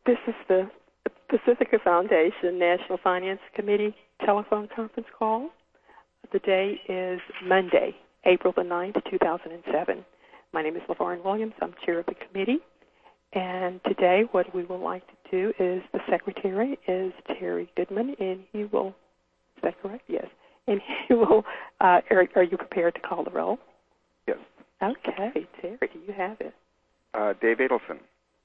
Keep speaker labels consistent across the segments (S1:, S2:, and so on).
S1: This is the Pacifica Foundation National Finance Committee telephone conference call. The day is Monday, April the 9th, 2007. My name is LaVarn Williams. I'm chair of the committee. And today what we would like to do is the secretary is Terry Goodman, and he will, is that correct? Yes. And he will, Eric, are you prepared to call the roll?
S2: Yes.
S1: Okay. Terry, do you have it?
S2: Dave Adelson.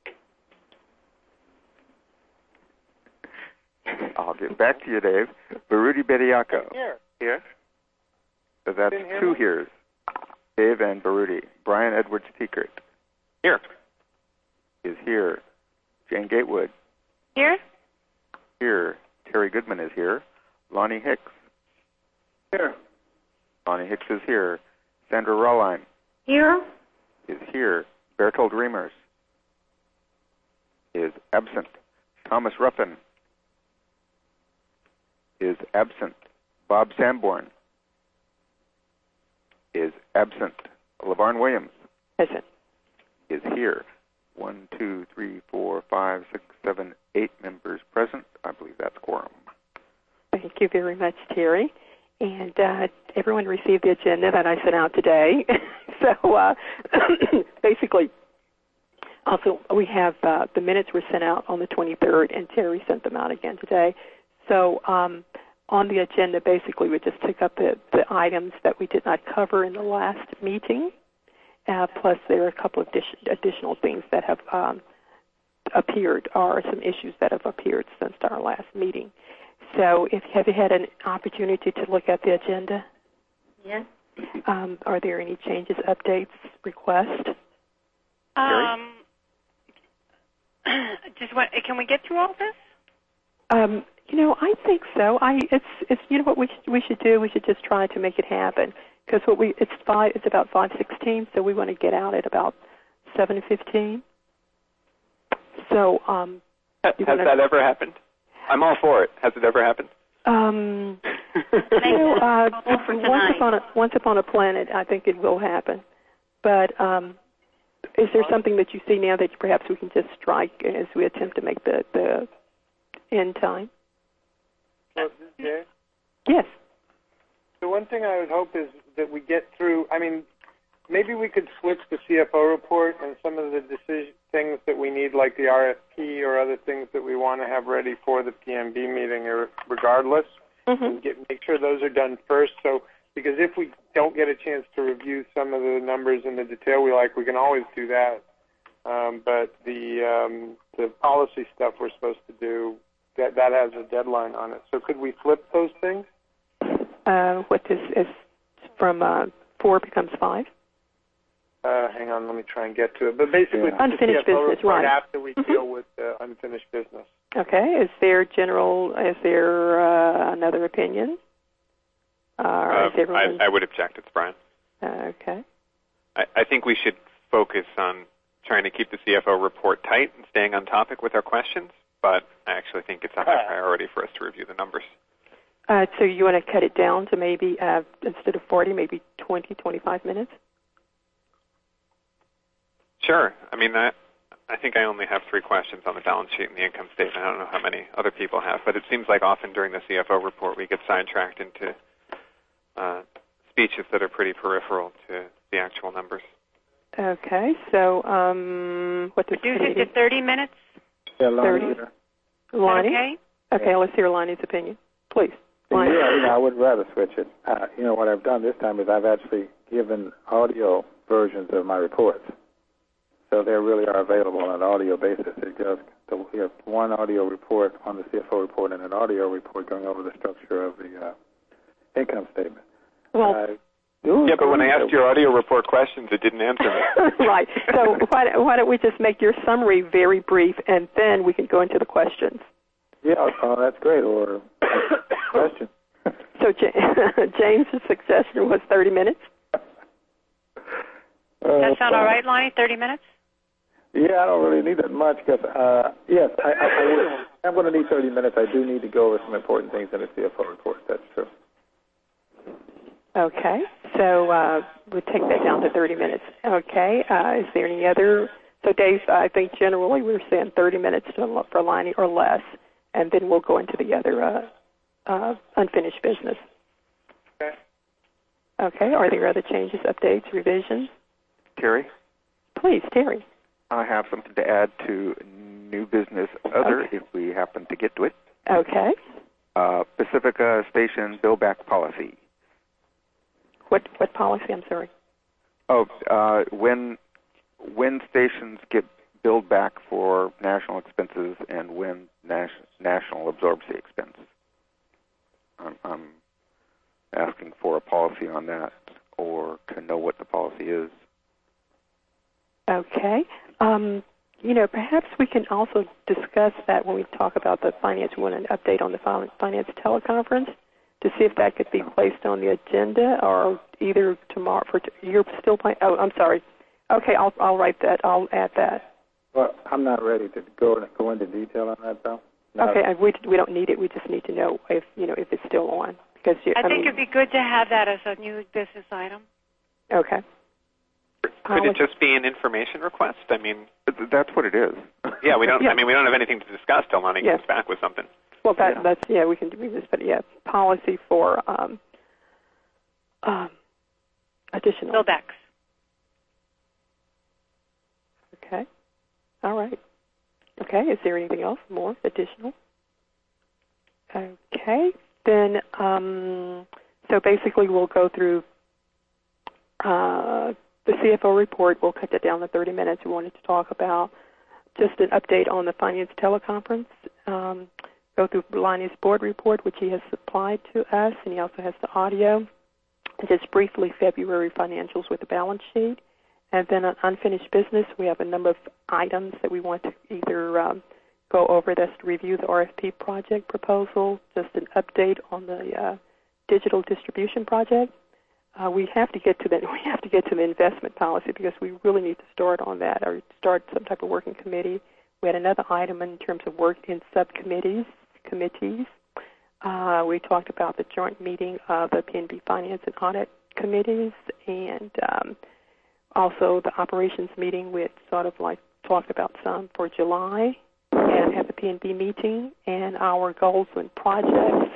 S2: I'll get back to you, Dave. Baruti Bediako.
S3: Here.
S2: So that's two here's. Dave and Baruti. Brian Edwards Teekert.
S3: Here.
S2: Is here. Jane Gatewood.
S4: Here.
S2: Here. Terry Goodman is here. Lonnie Hicks.
S3: Here.
S2: Lonnie Hicks is here. Sandra Rolline.
S4: Here.
S2: Is here. Bertold Reimers. Is absent. Thomas Ruffin. Is absent. Bob Sanborn. Is absent. LaVarn Williams.
S1: Present.
S2: Is here. 1, 2, 3, 4, 5, 6, 7, 8 members present. I believe that's quorum.
S1: Thank you very much, Terry. And everyone received the agenda that I sent out today. So basically, also we have the minutes were sent out on the 23rd, and Terry sent them out again today. So on the agenda, basically, we just took up the items that we did not cover in the last meeting, plus there are a couple of additional things that have appeared, or some issues that have appeared since our last meeting. So have you had an opportunity to look at the agenda?
S4: Yes.
S1: Are there any changes, updates, requests?
S4: Can we get through all this?
S1: I think so. It's what we should do. We should just try to make it happen, because it's about 5:16, so we want to get out at about 7:15. So
S3: has that ever happened? I'm all for it. Has it ever happened?
S1: Once upon a planet, I think it will happen. But is there something that you see now that perhaps we can just strike as we attempt to make the end time?
S5: Well, Jay?
S1: Yes.
S5: The one thing I would hope is that we get through, maybe we could switch the CFO report and some of the things that we need, like the RFP or other things that we want to have ready for the PMB meeting, regardless, and make sure those are done first. So, because if we don't get a chance to review some of the numbers in the detail we like, we can always do that. But the policy stuff we're supposed to do, that has a deadline on it. So could we flip those things?
S1: What is from 4 becomes 5?
S5: Hang on, let me try and get to it. But basically,
S1: unfinished business, right?
S5: After we deal with unfinished business.
S1: Okay. Is there another opinion?
S3: I would object. It's Brian.
S1: Okay.
S3: I think we should focus on trying to keep the CFO report tight and staying on topic with our questions, but I actually think it's a high priority for us to review the numbers.
S1: So you want to cut it down to maybe, instead of 40, maybe 20, 25 minutes?
S3: Sure. I think I only have 3 questions on the balance sheet and the income statement. I don't know how many other people have, but it seems like often during the CFO report we get sidetracked into speeches that are pretty peripheral to the actual numbers.
S1: Okay. So what does
S4: reduce it to 30 minutes?
S5: Yeah, Lonnie.
S1: 30. Lonnie?
S4: Okay.
S1: Okay, let's hear Lonnie's opinion. Please. Lonnie.
S6: Yeah, I would rather switch it. What I've done this time is I've actually given audio versions of my reports. So they really are available on an audio basis. We have one audio report on the CFO report and an audio report going over the structure of the income statement.
S1: Well,
S3: but when I asked your audio report questions, it didn't answer me.
S1: Right. So why don't we just make your summary very brief, and then we can go into the questions.
S6: Yeah, that's great. Or question.
S1: So James' suggestion was 30 minutes?
S4: Does that sound all right, Lonnie, 30 minutes?
S6: Yeah, I don't really need that much because, yes, I'm going to need 30 minutes. I do need to go over some important things in the CFO report. That's true.
S1: Okay, so we'll take that down to 30 minutes. Okay, is there any other So, Dave, I think generally we're saying 30 minutes for Lonnie or less, and then we'll go into the other unfinished business.
S5: Okay.
S1: Okay. Are there other changes, updates, revisions?
S2: Terry,
S1: Please, Terry.
S2: I have something to add to new business other
S1: Okay.
S2: if we happen to get to it.
S1: Okay.
S2: Pacifica Station billback policy.
S1: What policy? I'm sorry.
S2: Oh, when stations get billed back for national expenses and when national absorbs the expense. I'm asking for a policy on that, or to know what the policy is.
S1: Okay. Perhaps we can also discuss that when we talk about the finance. We want an update on the finance teleconference to see if that could be placed on the agenda or either tomorrow. You're still playing. Oh, I'm sorry. Okay, I'll write that. I'll add that.
S6: Well, I'm not ready to go into detail on that, though.
S1: Okay, we don't need it. We just need to know if it's still on because
S4: I think it'd be good to have that as a new business item.
S1: Okay.
S3: Could it just be an information request? I mean,
S2: That's what it is.
S3: yeah, we don't.
S1: Yeah.
S3: I mean, we don't have anything to discuss till Lonnie
S1: Yeah.
S3: comes back with something.
S1: Well, that's we can do this, but policy for additional.
S4: Billbacks.
S1: Okay. All right. Okay. Is there anything else more additional? Okay. Then, so basically, we'll go through the CFO report. We'll cut that down to 30 minutes. We wanted to talk about just an update on the finance teleconference. Go through Lonnie's board report, which he has supplied to us, and he also has the audio. And just briefly, February financials with the balance sheet. And then on unfinished business, we have a number of items that we want to either go over. That's to review the RFP project proposal, just an update on the digital distribution project. We have to get to the investment policy because we really need to start on that or start some type of working committee. We had another item in terms of work in committees. We talked about the joint meeting of the PNB Finance and Audit Committees and also the operations meeting. We had sort of like talked about some for July and have the PNB meeting and our goals and projects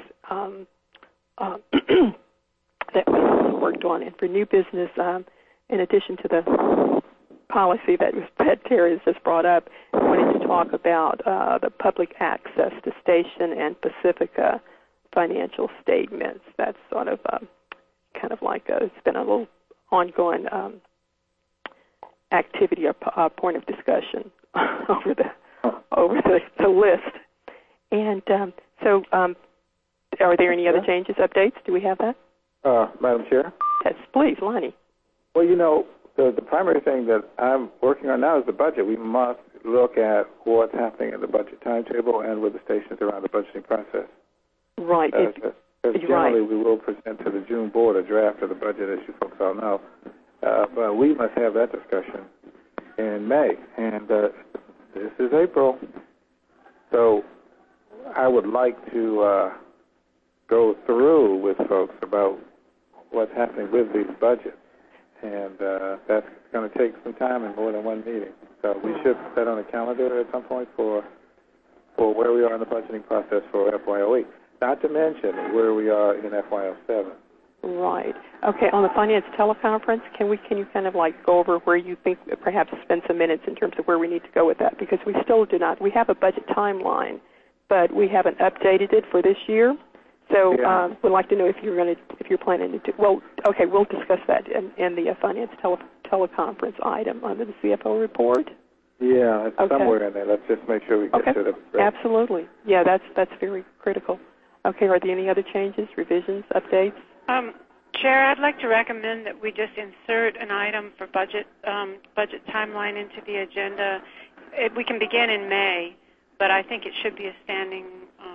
S1: that we also worked on. And for new business, in addition to the policy that Terry has just brought up, I wanted to talk about the public access to station and Pacifica financial statements. That's sort of kind of like it's been a little ongoing activity or point of discussion over the list. And so are there any other changes, updates? Do we have that?
S6: Madam Chair?
S1: Yes, please, Lonnie.
S6: Well, the primary thing that I'm working on now is the budget. We must look at what's happening in the budget timetable and with the stations around the budgeting process.
S1: Right.
S6: Because generally we will present to the June board a draft of the budget, as you folks all know. But we must have that discussion in May. And this is April. So I would like to go through with folks about what's happening with these budgets. And that's going to take some time and more than one meeting. So we should set on a calendar at some point for where we are in the budgeting process for FY08. Not to mention where we are in FY07.
S1: Right. Okay, on the finance teleconference, can you kind of like go over where you think perhaps spend some minutes in terms of where we need to go with that? Because we still do not. We have a budget timeline, but we haven't updated it for this year. So we'd like to know if you're planning to do. Well, okay, we'll discuss that in the finance teleconference item under the CFO report.
S6: Yeah, it's somewhere in there. Let's just make sure we get to the.
S1: Absolutely. Yeah, that's very critical. Okay, are there any other changes, revisions, updates?
S4: Chair, I'd like to recommend that we just insert an item for budget timeline into the agenda. We can begin in May, but I think it should be a standing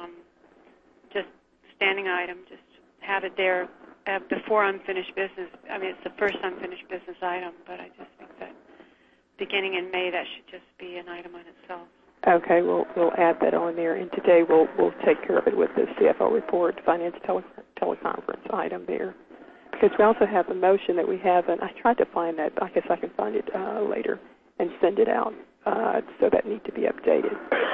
S4: item. Just have it there before unfinished business. I mean, it's the first unfinished business item, but I just think that beginning in May, that should just be an item on itself.
S1: Okay, we'll add that on there, and today we'll take care of it with the CFO report, finance teleconference item there. Because we also have a motion that we have, and I tried to find that, but I guess I can find it later and send it out. So that need to be updated.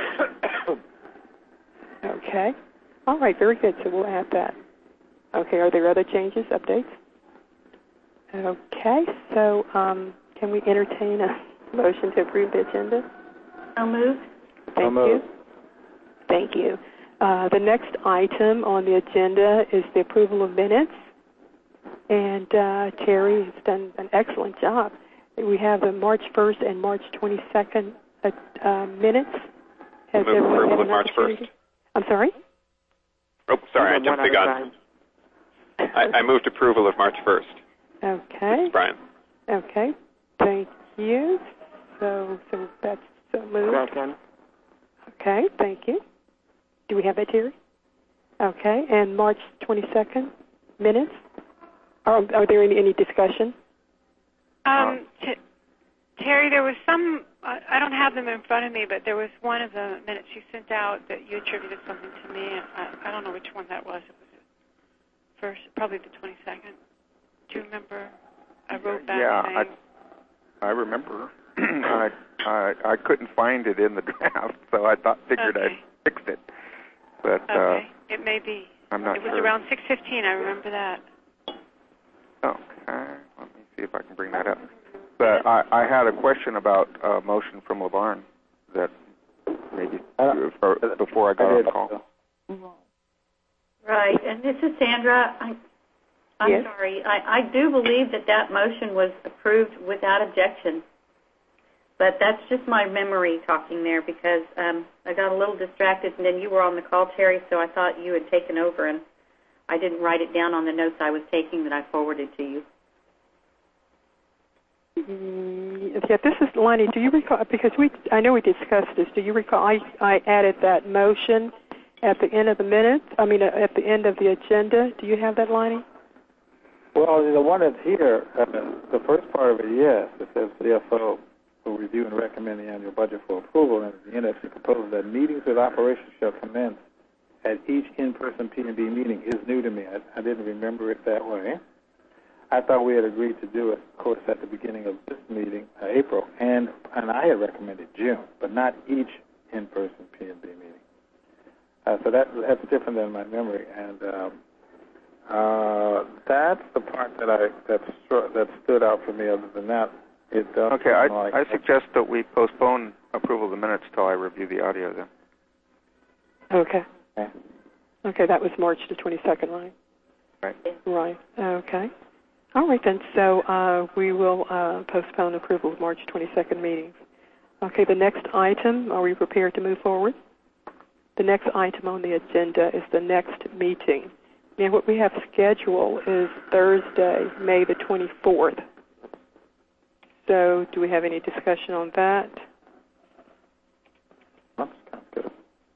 S1: Okay. All right, very good. So we'll add that. Okay, are there other changes, updates? Okay, so can we entertain a motion to approve the agenda?
S7: I'll move.
S1: Thank you. Thank you. The next item on the agenda is the approval of minutes. And Terry has done an excellent job. We have the March 1st and March 22nd minutes.
S3: Move approval of March 1st.
S1: I'm sorry?
S3: Oh, sorry, I jumped the gun. I moved approval of March 1st.
S1: Okay.
S3: Brian.
S1: Okay. Thank you. So that's moved.
S8: Second.
S1: Okay, thank you. Do we have that, Terry? Okay, and March 22nd minutes? Are there any discussion?
S4: Terry, there was some, I don't have them in front of me, but there was one of the minutes you sent out that you attributed something to me. I don't know which one that was. It was first, probably the 22nd. Do you remember? I wrote back saying...
S2: I remember. I couldn't find it in the draft, so I figured I'd fixed it. But
S4: okay, it may be.
S2: I'm not sure.
S4: It was around 6:15. I remember that.
S2: Okay, let me see if I can bring that up. But I had a question about a motion from LeVarn that maybe before I got on the call.
S7: Right, and this is Sandra. I'm
S1: yes.
S7: sorry. I do believe that motion was approved without objection. But that's just my memory talking there because I got a little distracted, and then you were on the call, Terry, so I thought you had taken over, and I didn't write it down on the notes I was taking that I forwarded to you.
S1: Yeah, this is Lonnie. Do you recall? Because I know we discussed this. Do you recall? I added that motion at the end of the minutes. I mean, at the end of the agenda. Do you have that, Lonnie?
S6: Well, the one that's here, the first part of it, yes, it says CFO will review and recommend the annual budget for approval, and at the end it proposes that meetings with operations shall commence at each in-person P&B meeting is new to me. I didn't remember it that way. I thought we had agreed to do it, of course, at the beginning of this meeting, April, and I had recommended June, but not each in-person P&B meeting. So that's different than my memory, and that's the part that stood out for me. Other than that, it does.
S2: Okay, I suggest that we postpone approval of the minutes till I review the audio then.
S1: Okay. Okay, that was March the 22nd, right?
S2: Right.
S1: Right. Okay. All right then. So we will postpone approval of March 22nd meetings. Okay. The next item. Are we prepared to move forward? The next item on the agenda is the next meeting. And what we have scheduled is Thursday, May the 24th. So do we have any discussion on that?
S6: That's kind of good.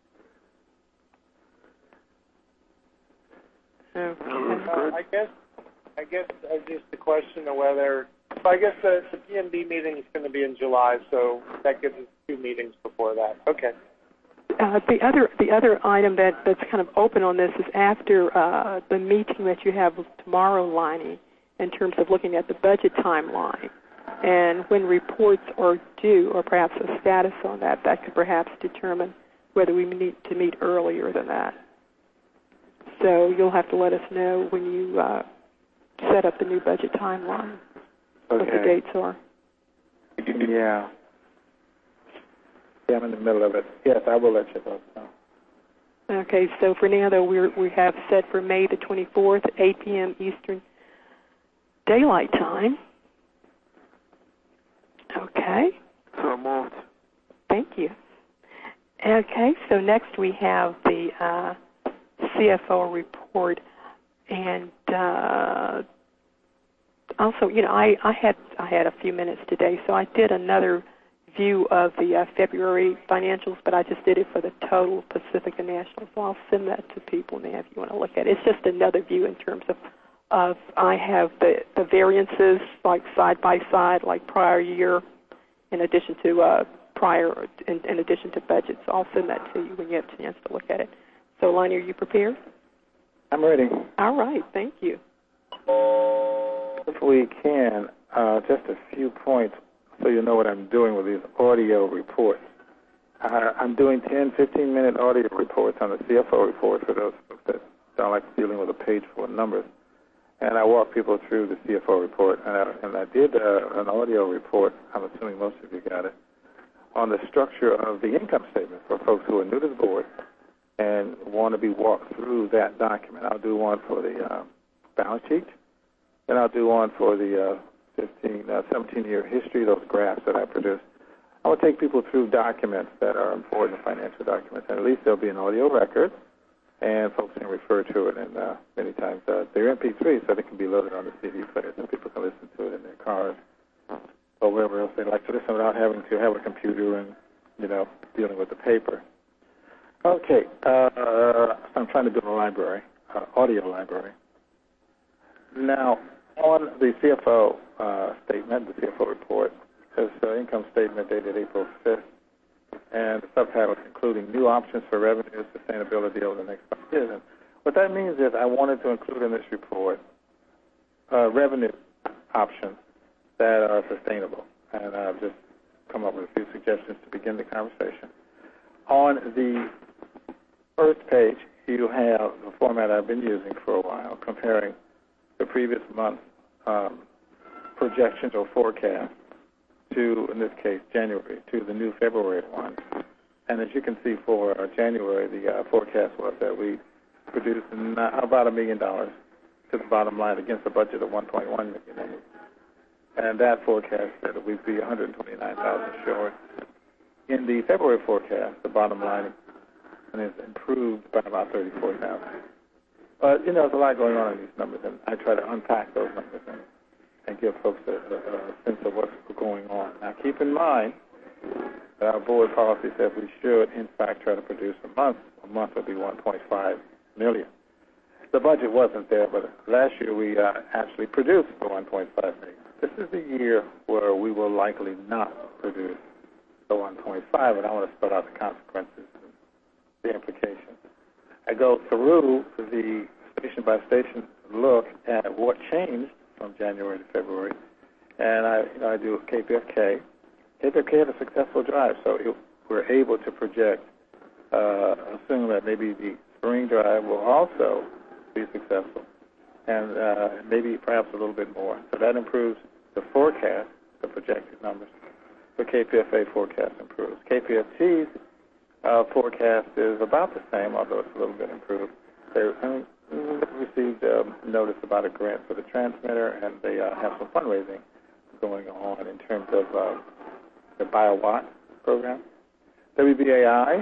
S1: Okay.
S5: I guess just the question of whether. So I guess the P&B meeting is going to be in July, so that gives us 2 meetings before that. Okay.
S1: The other item that's kind of open on this is after the meeting that you have tomorrow, Lonnie, in terms of looking at the budget timeline and when reports are due, or perhaps a status on that could perhaps determine whether we need to meet earlier than that. So you'll have to let us know when you set up the new budget timeline, what the dates are.
S6: Yeah. I'm in the middle of it. Yes, I will let you know.
S1: Okay, so for now, though, we have set for May the 24th at 8 p.m. Eastern Daylight Time. Okay.
S8: So moved.
S1: Thank you. Okay, so next we have the CFO report, and also, I had a few minutes today, so I did another view of the February financials, but I just did it for the total Pacific and National, so I'll send that to people now if you want to look at it. It's just another view in terms of I have the variances like side by side, like prior year, in addition to in addition to budget. So I'll send that to you when you have a chance to look at it. So, Lonnie, are you prepared?
S6: I'm ready.
S1: All right, thank you.
S6: If we can, just a few points. so you know what I'm doing with these audio reports. I'm doing 10, 15-minute audio reports on the CFO report for those folks that don't like dealing with a page full of numbers. And I walk people through the CFO report. And I did an audio report, I'm assuming most of you got it, on the structure of the income statement for folks who are new to the board and want to be walked through that document. I'll do one for the balance sheet, and I'll do one for the 17-year history, those graphs that I produced. I will take people through documents that are important, financial documents, and at least there'll be an audio record, and folks can refer to it, and many times they're MP3, so they can be loaded on the CD player, so people can listen to it in their cars or wherever else they like to listen without having to have a computer and, dealing with the paper. Okay, I'm trying to build a library, audio library. Now, on the CFO statement, the CFO report, is the income statement dated April 5th, and the subtitle is including new options for revenue sustainability over the next 5 years. And what that means is I wanted to include in this report revenue options that are sustainable. And I've just come up with a few suggestions to begin the conversation. On the first page, you have the format I've been using for a while, comparing the previous month's projections or forecasts to, in this case, January, to the new February one. And as you can see, for January, the forecast was that we produced about $1 million to the bottom line against a budget of $1.1 million. And that forecast said that we'd be $129,000 short. In the February forecast, the bottom line is improved by about $34,000. But, there's a lot going on in these numbers, and I try to unpack those numbers and give folks a sense of what's going on. Now, keep in mind that our board policy says we should, in fact, try to produce a month. A month would be $1.5 million. The budget wasn't there, but last year we actually produced the $1.5 million. This is the year where we will likely not produce the 1.5, and I want to spell out the consequences and the implications. I go through the station-by-station look at what changed from January to February, and I do KPFK. KPFK had a successful drive, so we're able to project, assuming that maybe the spring drive will also be successful, and maybe perhaps a little bit more. So that improves the forecast, the projected numbers. The KPFA forecast improves. KPFT's forecast is about the same, although it's a little bit improved. They received notice about a grant for the transmitter, and they have some fundraising going on in terms of the BioWatt program. WBAI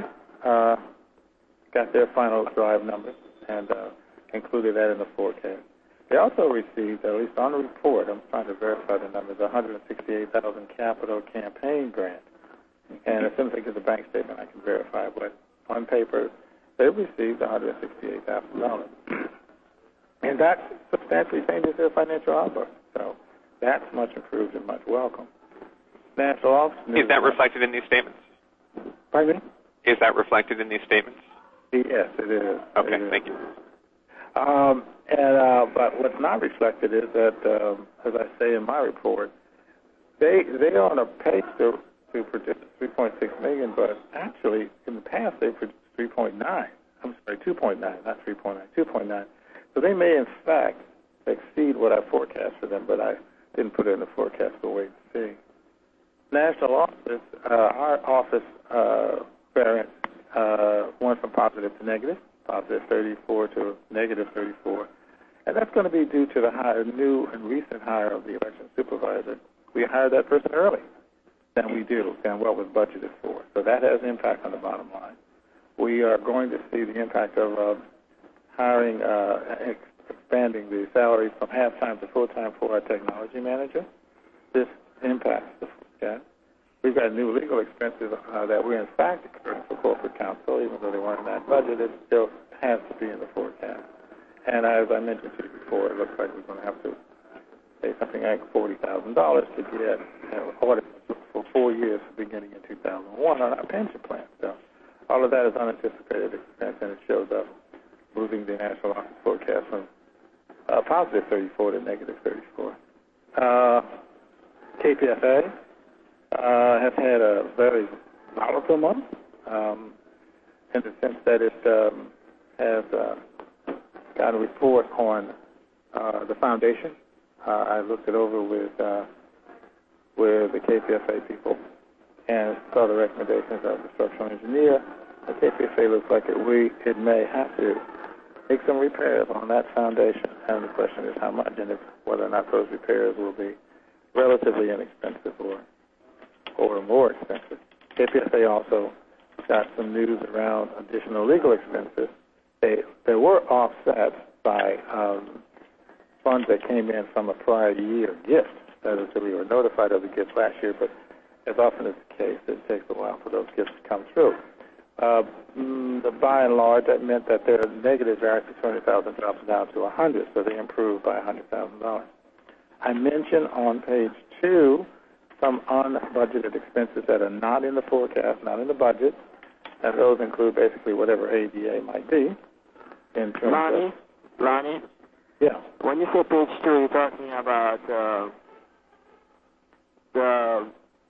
S6: got their final drive numbers and included that in the forecast. They also received, at least on the report, I'm trying to verify the numbers, $168,000 capital campaign grant. And as soon as I get the bank statement, I can verify. But on paper, they received $168,000. And that substantially changes their financial outlook. So that's much improved and much welcome. National Office News.
S3: Is that reflected in these statements?
S6: Pardon me?
S3: Is that reflected in these statements?
S6: Yes, it is.
S3: Okay, thank you.
S6: But what's not reflected is that, as I say in my report, they are on a pace to produce 3.6 million, but actually in the past they produced 3.9. I'm sorry, 2.9, not 3.9, 2.9. So they may in fact exceed what I forecast for them, but I didn't put it in the forecast. We'll wait and see. National Office, our office variance went from positive to negative, positive 34 to negative 34. And that's going to be due to the new and recent hire of the election supervisor. We hired that person early than what was budgeted for. So that has impact on the bottom line. We are going to see the impact of hiring, expanding the salary from half-time to full-time for our technology manager. This impacts the forecast. We've got new legal expenses that we're in fact incurring for corporate counsel, even though they weren't in that budget. It still has to be in the forecast. And as I mentioned to you before, it looks like we're going to have to pay something like $40,000 to get audit for 4 years, beginning in 2001, on our pension plan. So all of that is unanticipated expense, and it shows up moving the national office forecast from positive 34 to negative 34. KPFA, has had a very volatile month in the sense that it has got a report on the foundation. I looked it over with the KPFA people and saw the recommendations of the structural engineer. The KPFA looks like it may have to make some repairs on that foundation, and the question is how much, and whether or not those repairs will be relatively inexpensive or more expensive. KPFA also got some news around additional legal expenses. They were offset by funds that came in from a prior year gift. That is, we were notified of the gift last year, but as often is the case, it takes a while for those gifts to come through. By and large, that meant that their negative variance of $200,000 drops down to $100,000, so they improved by $100,000. I mentioned on page 2 some unbudgeted expenses that are not in the forecast, not in the budget, and those include basically whatever ADA might be. In terms
S8: Lonnie?
S6: Yeah.
S8: When you say page 2, you're talking about the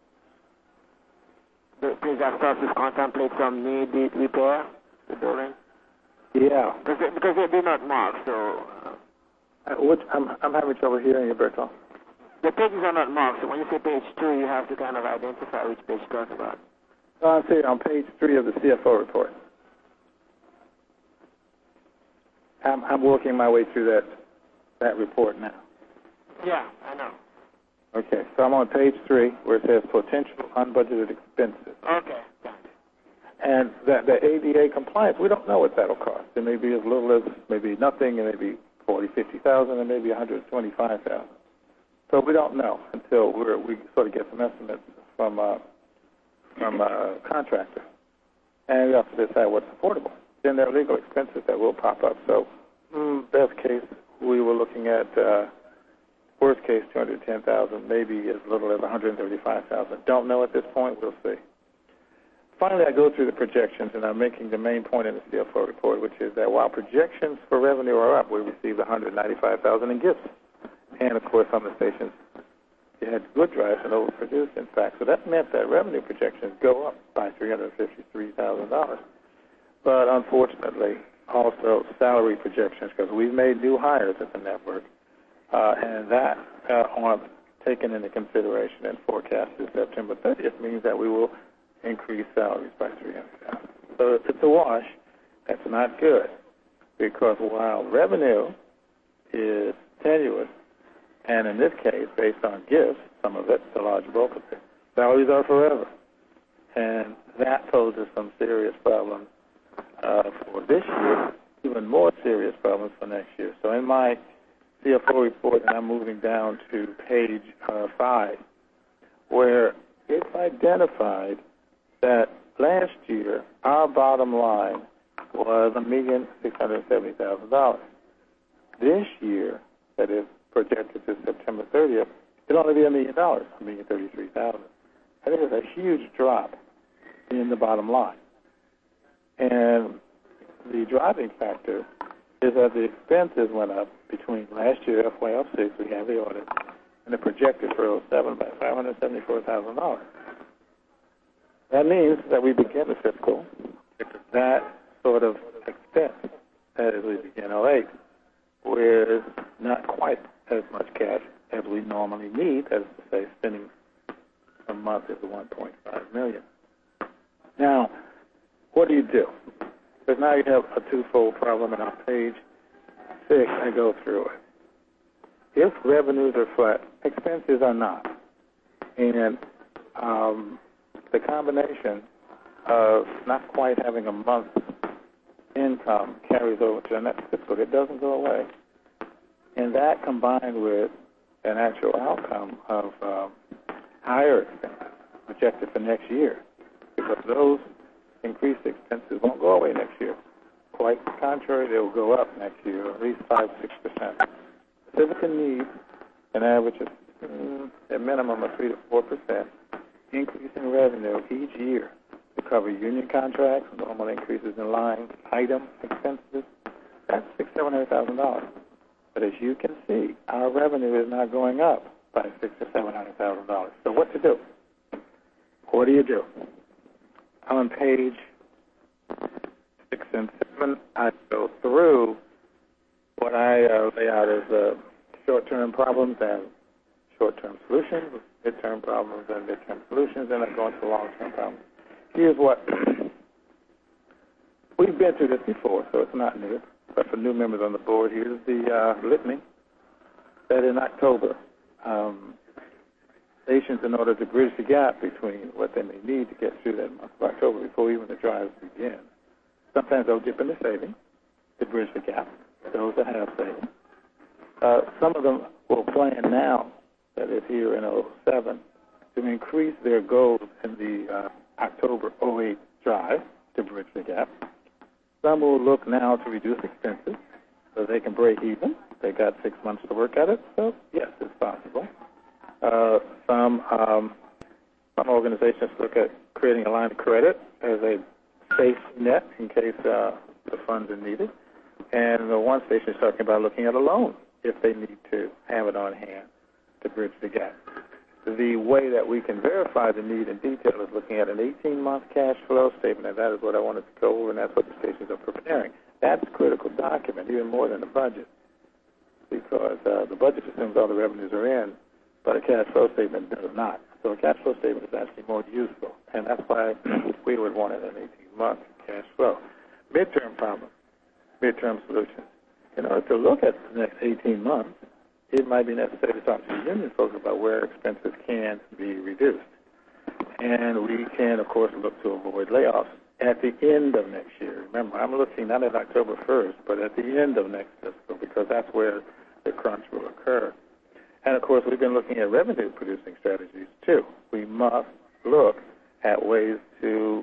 S8: page that starts with contemplate some needed repair, the building?
S6: Yeah.
S8: Because they do not mark, so...
S6: I'm having trouble hearing you, Berto.
S8: The pages are not marked, so when you say page 2, you have to kind of identify which page you're talking about.
S6: I'm saying on page 3 of the CFO report. I'm working my way through that report now.
S8: Yeah, I know.
S6: Okay, so I'm on page 3 where it says potential unbudgeted expenses.
S8: Okay, got it.
S6: And the ADA compliance, we don't know what that'll cost. It may be as little as maybe nothing, it may be $40,000, $50,000, and maybe $125,000. So we don't know until we sort of get some estimates from a contractor. And we have to decide what's affordable. Then there are legal expenses that will pop up. So best case, we were looking at worst case $210,000, maybe as little as $135,000. Don't know at this point. We'll see. Finally, I go through the projections, and I'm making the main point in the CFO report, which is that while projections for revenue are up, we received $195,000 in gifts. And, of course, some of the stations had good drives and overproduced, in fact. So that meant that revenue projections go up by $353,000. But, unfortunately, also salary projections, because we've made new hires at the network, and that aren't taken into consideration and forecasted September 30th means that we will increase salaries by $300,000. So it's a wash. That's not good, because while revenue is tenuous, and in this case, based on gifts, some of it, the large bulk of it, salaries are forever. And that poses some serious problems for this year, even more serious problems for next year. So in my CFO report, and I'm moving down to page 5, where it's identified that last year our bottom line was $1,670,000. This year, that is projected to September 30th, it'll only be $1 million, $1,033,000. That is a huge drop in the bottom line. And the driving factor is that the expenses went up between last year, FY06, we have the audit, and the projected for 07 by $574,000. That means that we begin the fiscal with that sort of expense, that is, we begin 08, with not quite as much cash as we normally need, as to say, spending a month is $1.5 million. Now, what do? Because now you have a twofold problem, and on page 6, I go through it. If revenues are flat, expenses are not. And the combination of not quite having a month's income carries over to the next fiscal. It doesn't go away. And that combined with an actual outcome of higher expenses projected for next year, because those increased expenses won't go away next year. Quite the contrary, they will go up next year, at least 5-6%. Civica needs an average of a minimum of 3 to 4% increase in revenue each year to cover union contracts, normal increases in line item expenses. That's $600,000-$700,000. But as you can see, our revenue is not going up by $600,000 to $700,000. So what to do? what do? On page 6 and 7, I go through what I lay out as short-term problems and short-term solutions, mid-term problems and mid-term solutions, and I go into long-term problems. Here's what we've been through this before, so it's not new. But for new members on the board, here's the litany. That in October, stations, in order to bridge the gap between what they may need to get through that month of October before even the drives begin, sometimes they'll dip into savings to bridge the gap, those that have savings. Some of them will plan now, that is here in 07, to increase their goals in the October 08 drive to bridge the gap. Some will look now to reduce expenses so they can break even. They got 6 months to work at it, so yes, it's possible. Some organizations look at creating a line of credit as a safe net in case the funds are needed. And one station is talking about looking at a loan if they need to have it on hand to bridge the gap. The way that we can verify the need in detail is looking at an 18-month cash flow statement, and that is what I wanted to go over, and that's what the stations are preparing. That's a critical document, even more than the budget, because the budget assumes all the revenues are in, but a cash flow statement does not. So a cash flow statement is actually more useful, and that's why we would want it an 18-month cash flow. Midterm problem, midterm solutions. In order to look at the next 18 months, it might be necessary to talk to the union folks about where expenses can be reduced. And we can, of course, look to avoid layoffs at the end of next year. Remember, I'm looking not at October 1st, but at the end of next fiscal, because that's where the crunch will occur. And, of course, we've been looking at revenue-producing strategies, too. We must look at ways to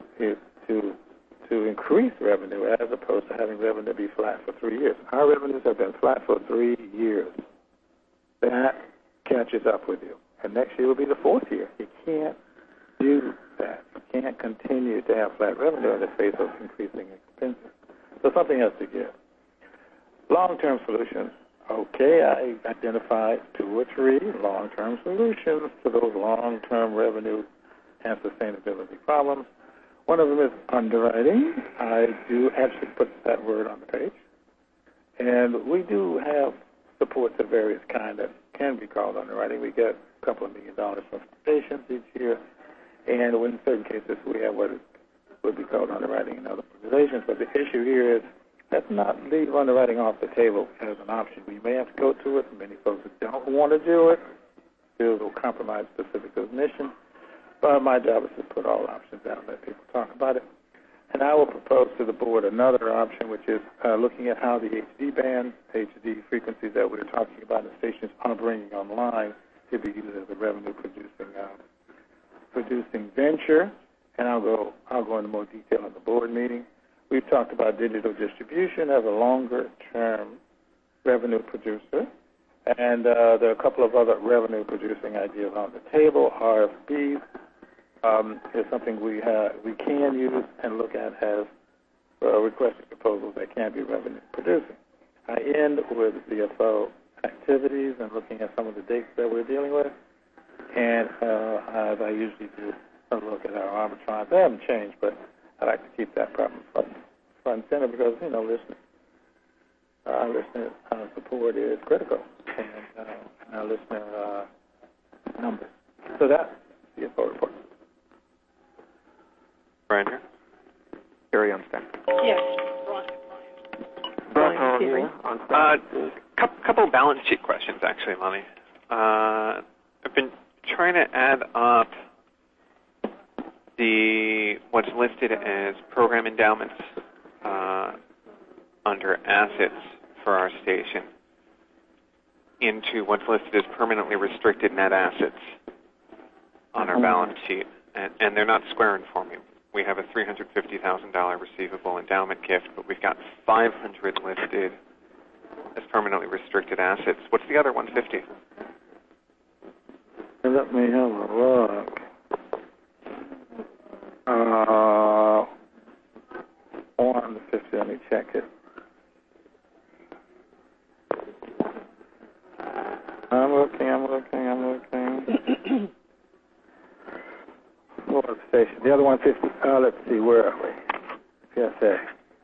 S6: increase revenue as opposed to having revenue be flat for 3 years. Our revenues have been flat for 3 years. That catches up with you. And next year will be the 4th year. You can't do that. You can't continue to have flat revenue in the face of increasing expenses. So something has to give. Long-term solutions. Okay, I identified 2 or 3 long-term solutions to those long-term revenue and sustainability problems. One of them is underwriting. I do actually put that word on the page. And we do have supports of various kinds that can be called underwriting. We get a couple of $1 million from stations each year. And in certain cases, we have what would be called underwriting in other organizations. But the issue here is, let's not leave underwriting off the table as an option. We may have to go to it. Many folks don't want to do it. It will compromise specific mission. But my job is to put all options out and let people talk about it. And I will propose to the board another option, which is looking at how the HD band, HD frequencies that we're talking about in the stations are bringing online to be used as a revenue-producing venture. And I'll go into more detail in the board meeting. We've talked about digital distribution as a longer-term revenue producer. And there are a couple of other revenue-producing ideas on the table. RFPs is something we can use and look at as requested proposals that can be revenue-producing. I end with CFO activities and looking at some of the dates that we're dealing with. And as I usually do, a look at our arbitrage. They haven't changed, but I like to keep that problem front and center because, our listener support is critical, and our listener numbers. So that's the CFO report.
S3: Brian here.
S2: Carrie on staff.
S4: Yes.
S1: Brian here.
S3: Couple balance sheet questions, actually, Lonnie. I've been trying to add up what's listed as program endowments under assets for our station into what's listed as permanently restricted net assets on our balance sheet, and they're not squaring for me. We have a $350,000 receivable endowment gift, but we've got $500 listed as permanently restricted assets. What's the other $150?
S6: Let me have a look. $150. Let me check it. I'm looking. The other 150. Let's see, where are we? PSA.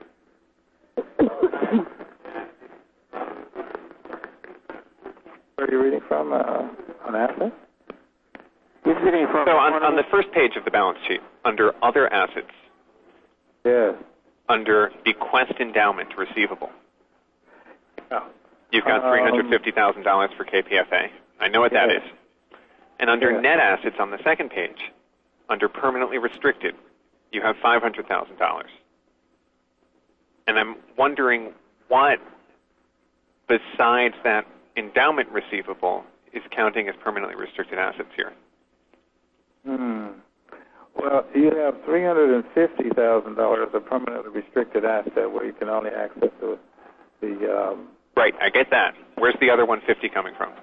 S6: Where are you reading from? On assets?
S8: He's reading from.
S3: So on the first page of the balance sheet, under other assets,
S6: Yes.
S3: under bequest endowment receivable,
S6: Oh.
S3: you've got $350,000 for KPFA. I know what that
S6: Yes.
S3: is. And under
S6: Yes.
S3: net assets on the second page, under permanently restricted, you have $500,000. And I'm wondering what, besides that endowment receivable, is counting as permanently restricted assets here.
S6: Well, you have $350,000 of permanently restricted asset where you can only access the
S3: Right, I get that. Where's the other 150 coming from?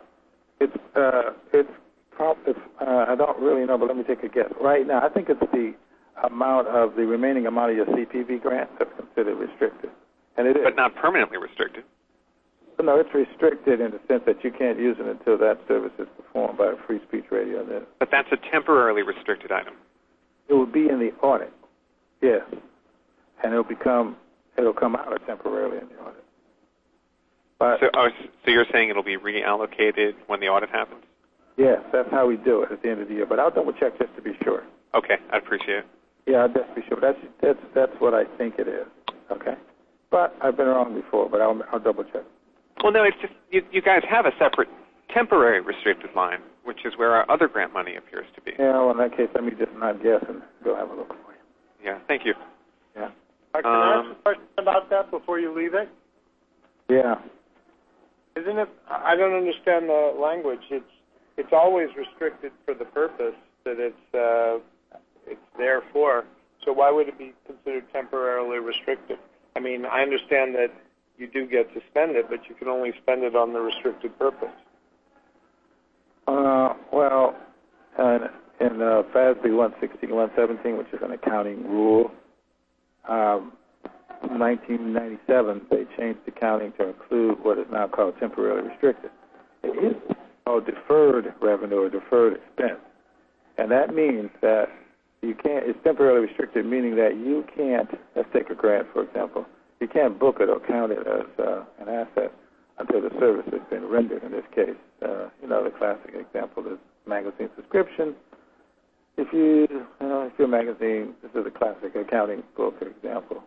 S6: I don't really know, but let me take a guess. Right now, I think it's the remaining amount of your CPB grant that's considered restricted. And it is.
S3: But not permanently restricted.
S6: No, it's restricted in the sense that you can't use it until that service is performed by a free speech radio net.
S3: But that's a temporarily restricted item.
S6: It will be in the audit, yes. And it'll come out temporarily in the audit. But
S3: So you're saying it'll be reallocated when the audit happens?
S6: yes, that's how we do it at the end of the year. But I'll double check just to be sure.
S3: Okay, I appreciate it.
S6: Yeah, I'll just be sure. That's what I think it is. Okay. But I've been wrong before, but I'll double check.
S3: Well, no, it's just you guys have a separate temporary restricted line, which is where our other grant money appears to be.
S6: Yeah, well, in that case, let me just not guess and go have a look for you.
S3: Yeah, thank you.
S6: Yeah.
S5: Can I ask a question about that before you leave it?
S6: Yeah.
S5: Isn't it? I don't understand the language. It's always restricted for the purpose that it's there for. So why would it be considered temporarily restricted? I mean, I understand that you do get to spend it, but you can only spend it on the restricted purpose.
S6: Well, in FASB 160-117, which is an accounting rule, 1997, they changed accounting to include what is now called temporarily restricted. It is called deferred revenue or deferred expense. And that means that it's temporarily restricted, meaning that you can't, let's take a grant, for example, you can't book it or count it as an asset until the service has been rendered. In this case, the classic example is magazine subscription. If your magazine, this is a classic accounting book example.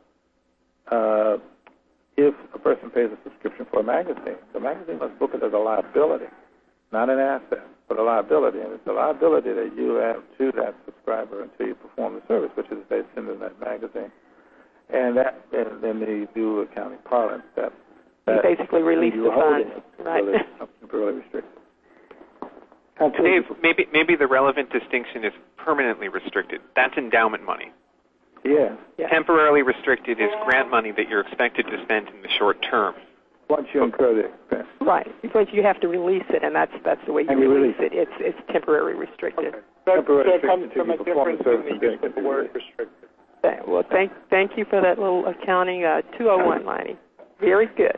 S6: If a person pays a subscription for a magazine, the magazine must book it as a liability, not an asset, but a liability. And it's a liability that you have to that subscriber until you perform the service, which is they send in that magazine. And then they do accounting parlance. That
S1: you basically release the funds, right?
S6: Temporarily restricted.
S3: Dave, maybe the relevant distinction is permanently restricted. That's endowment money.
S6: Yeah.
S3: Temporarily restricted is grant money that you're expected to spend in the short term.
S6: Once you incur the expense.
S1: Right, because you have to release it, and that's the way you release it. It's temporarily restricted.
S5: Okay. So it comes from a difference in the use of the word restricted.
S1: Well, thank you for that little accounting 201, Liney. Very good.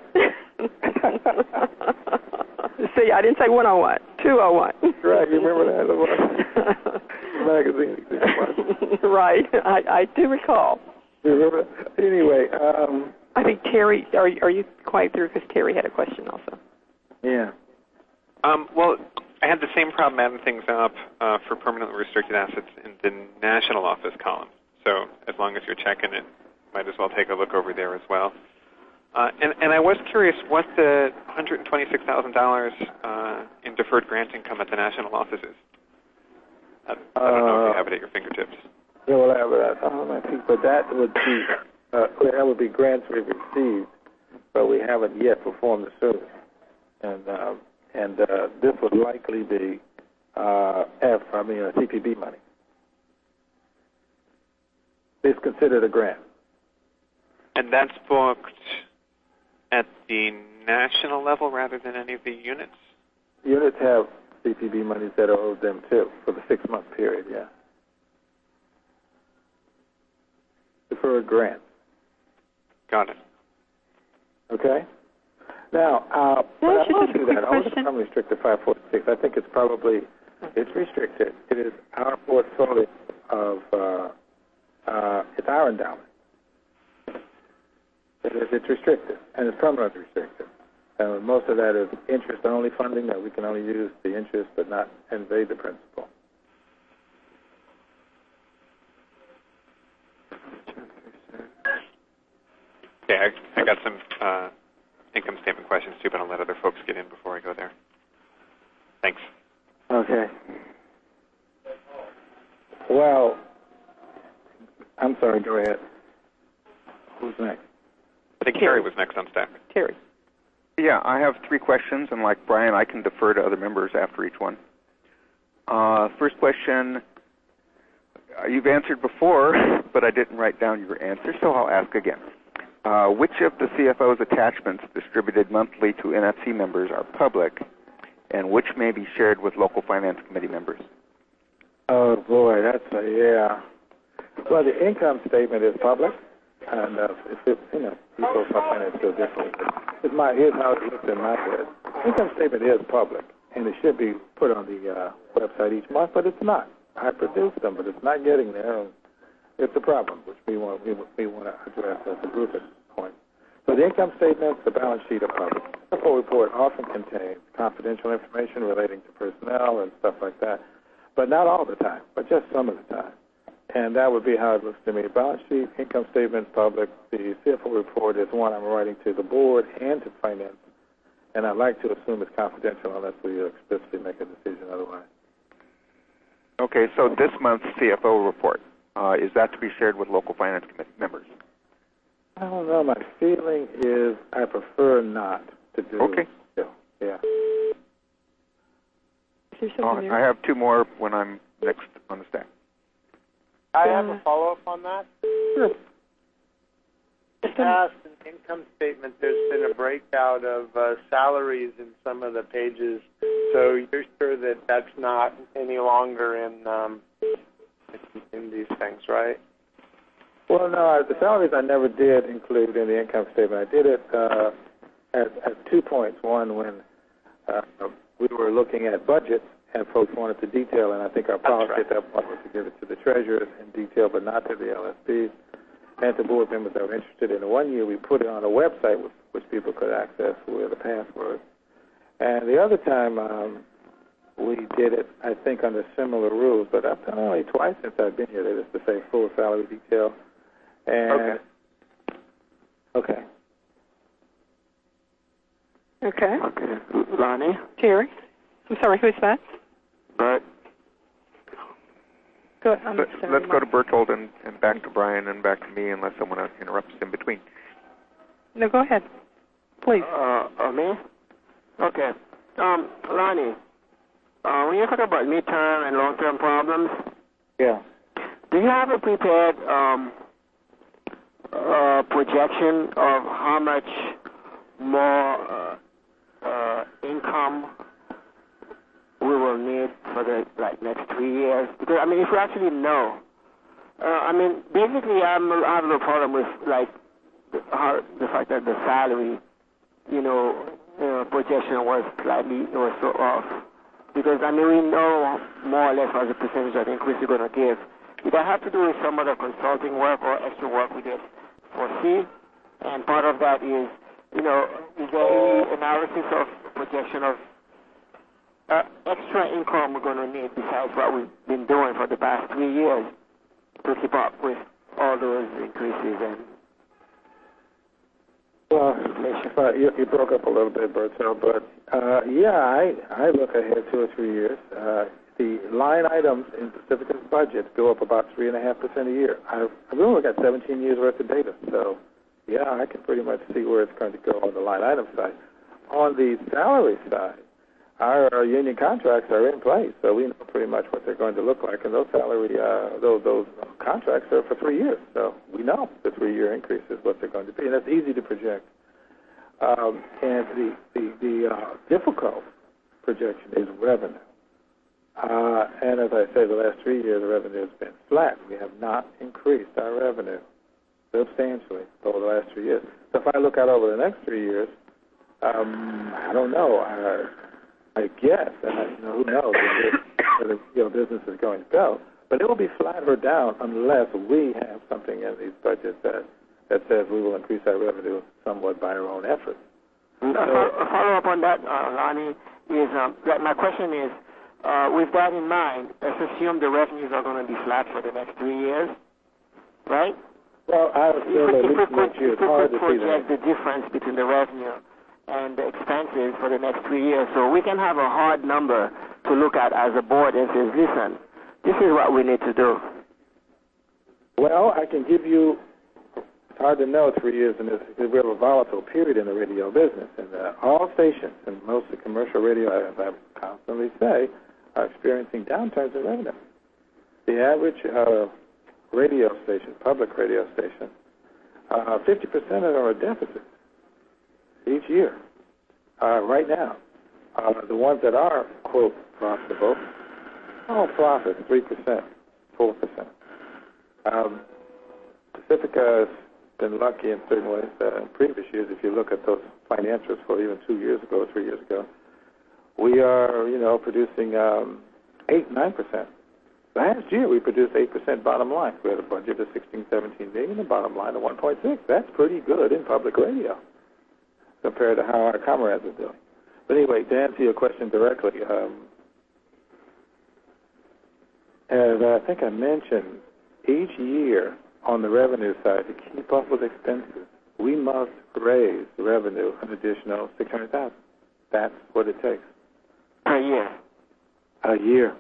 S1: See, I didn't say 101, 201.
S6: Right, you remember that? Magazine.
S1: Right, I do recall.
S6: You remember that? Anyway,
S1: I think Terry, are you quite through? Because Terry had a question also.
S6: Yeah.
S3: Well, I had the same problem adding things up for permanently restricted assets in the national office column. So as long as you're checking it, might as well take a look over there as well. And I was curious what the $126,000 in deferred grant income at the national office is. I don't know if you have it at your fingertips.
S6: Yeah, well, I have it. But that would be grants we've received, but we haven't yet performed the service. And this would likely be CPB money. It's considered a grant.
S3: And that's booked at the national level rather than any of the units?
S6: Units have CPB monies that are owed them too for the 6-month period, yeah. Deferred grants.
S3: Got it.
S6: Okay? Now, but I won't do that. I'm restricted 546. I think it's restricted. It is our portfolio of it's our endowment. It's restricted, and it's permanently restricted. Most of that is interest-only funding that we can only use the interest but not invade the principal.
S3: Okay, I got some income statement questions too, but I'll let other folks get in before I go there. Thanks.
S6: Okay. Well, I'm sorry, go ahead. Who's next?
S3: I think Terry was next on staff.
S1: Terry.
S2: Yeah, I have 3 questions, and like Brian, I can defer to other members after each one. First question, you've answered before, but I didn't write down your answer, so I'll ask again. Which of the CFO's attachments distributed monthly to NFC members are public, and which may be shared with local finance committee members?
S6: Oh, boy, that's yeah. Well, the income statement is public, and people find it so different. Here's how it looks in my head. Income statement is public, and it should be put on the website each month, but it's not. I produce them, but it's not getting there. And it's a problem, which we want to address as a group at this point. So the income statements, the balance sheet are public. The CFO report often contains confidential information relating to personnel and stuff like that, but not all the time, but just some of the time. And that would be how it looks to me. Balance sheet, income statement, public. The CFO report is one I'm writing to the board and to finance, and I'd like to assume it's confidential unless we explicitly make a decision otherwise.
S2: Okay, so this month's CFO report, is that to be shared with local finance committee members?
S6: I don't know. My feeling is I prefer not to do.
S2: Okay.
S6: Yeah.
S1: Is there something there?
S2: I have 2 more when I'm next on the staff.
S5: I have a follow-up on that.
S1: Sure.
S5: In the past, in the income statement, there's been a breakout of salaries in some of the pages, so you're sure that that's not any longer in these things, right?
S6: Well, no, the salaries I never did include in the income statement. I did it at 2 points. One, when we were looking at budgets, and folks wanted to detail, and I think our policy at that point was to give it to the treasurers in detail, but not to the LSPs, and to board members that were interested in it. 1 year, we put it on a website which people could access with a password. And the other time, we did it, I think, under similar rules, but I've done it only twice since I've been here. That is to say, full salary detail. And Okay.
S8: Okay. Lonnie?
S1: Terry? I'm sorry, who's that?
S8: Bert?
S2: Let's go to Berthold and back to Brian and back to me unless someone else interrupts in between.
S1: No, go ahead. Please.
S8: Me? Okay. Lonnie, when you talk about midterm and long-term problems,
S6: yeah,
S8: do you have a prepared projection of how much more income we will need for the next 3 years? Because if we actually know, basically I have no problem with the fact that the salary, projection was so off. Because we know more or less what the percentage of increase you're going to give. Did that have to do with some other consulting work or extra work we did foresee? And part of that is, is there any analysis of projection of extra income we're going to need besides what we've been doing for the past 3 years to keep up with all those increases and
S6: well, you broke up a little bit, Bertel, but I look ahead 2 or 3 years. The line items in Pacifica's budget go up about 3.5% a year. I've only got 17 years worth of data, so I can pretty much see where it's going to go on the line item side. On the salary side, our union contracts are in place, so we know pretty much what they're going to look like, and those salary those contracts are for 3 years, so we know the 3-year increase is what they're going to be, and that's easy to project. And the difficult projection is revenue. And as I say, the last 3 years, the revenue has been flat. We have not increased our revenue substantially over the last 3 years. So if I look out over the next 3 years, I don't know. I guess, and who knows where the business is going to go. But it will be flattered down unless we have something in these budgets that says we will increase our revenue somewhat by our own efforts.
S8: A follow-up on that, Lonnie, is my question is, with that in mind, let's assume the revenues are going to be flat for the next 3 years, right?
S6: Well, I would feel at least next year it's hard to see that.
S8: Project the difference between the revenue and the expenses for the next 3 years, so we can have a hard number to look at as a board and say, listen, this is what we need to do.
S6: Well, I can give you, it's hard to know 3 years in this because we have a volatile period in the radio business. And all stations and most of the commercial radio, as I constantly say, are experiencing downturns in revenue. The average radio station, public radio station, 50% of them are deficits each year. Right now, the ones that are, quote, profitable, profit, 3%, 4%. Pacifica has been lucky in certain ways in previous years. If you look at those financials for even 2 years ago or 3 years ago, we are, producing 8-9%. Last year we produced 8% bottom line. We had a budget of 16, 17 million, and bottom line of 1.6. That's pretty good in public radio compared to how our comrades are doing. But anyway, to answer your question directly, as I think I mentioned, each year on the revenue side, to keep up with expenses, we must raise the revenue an additional $600,000. That's what it takes.
S8: Per year.
S6: A year.